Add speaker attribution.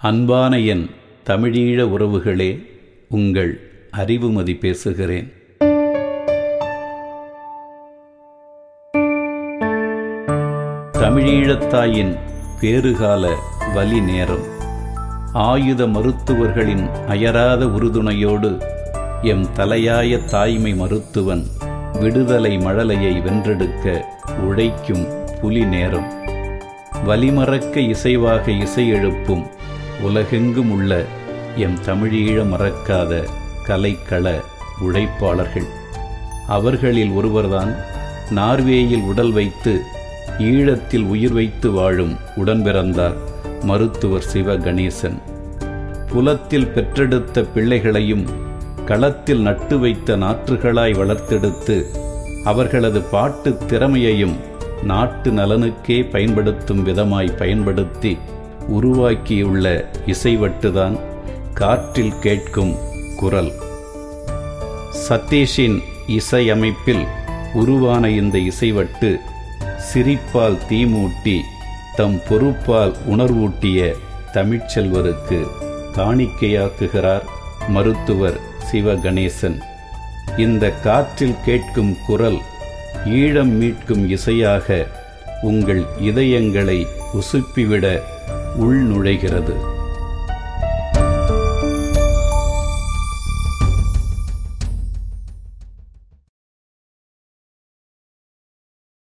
Speaker 1: அன்பான என் தமிழீழ உறவுகளே, உங்கள் அறிவுமதி பேசுகிறேன். தமிழீழத்தாயின் பேறுகால வலி நேரம். ஆயுத மருத்துவர்களின் அயராத உறுதுணையோடு எம் தலையாய தாய்மை மருத்துவன் விடுதலை மழலையை வென்றெடுக்க உழைக்கும் புலி நேரம். வலிமறக்க இசைவாக இசை எழுப்பும் உலகெங்கும் உள்ள எம் தமிழீழ மறக்காத கலைக்கள உழைப்பாளர்கள். அவர்களில் ஒருவர்தான் நார்வேயில் உடல் வைத்து ஈழத்தில் உயிர் வைத்து வாழும் உடன்பிறந்தார் மருத்துவர் சிவ கணேசன். புலத்தில் பெற்றெடுத்த பிள்ளைகளையும் களத்தில் நட்டு வைத்த நாற்றுகளாய் வளர்த்தெடுத்து அவர்களது பாட்டு திறமையையும் நாட்டு நலனுக்கே பயன்படுத்தும் விதமாய் பயன்படுத்தி உருவாக்கியுள்ள இசைவட்டுதான் காற்றில் கேட்கும் குரல். சதீஷின் இசையமைப்பில் உருவான இந்த இசைவட்டு சிரிப்பால் தீமூட்டி தம் பொறுப்பால் உணர்வூட்டிய தமிழ்ச்செல்வருக்கு காணிக்கையாக்குகிறார் மருத்துவர் சிவ கணேசன். இந்த காற்றில் கேட்கும் குரல் ஈழம் மீட்கும் இசையாக உங்கள் இதயங்களை உசுப்பிவிட உள்நுழைகிறது.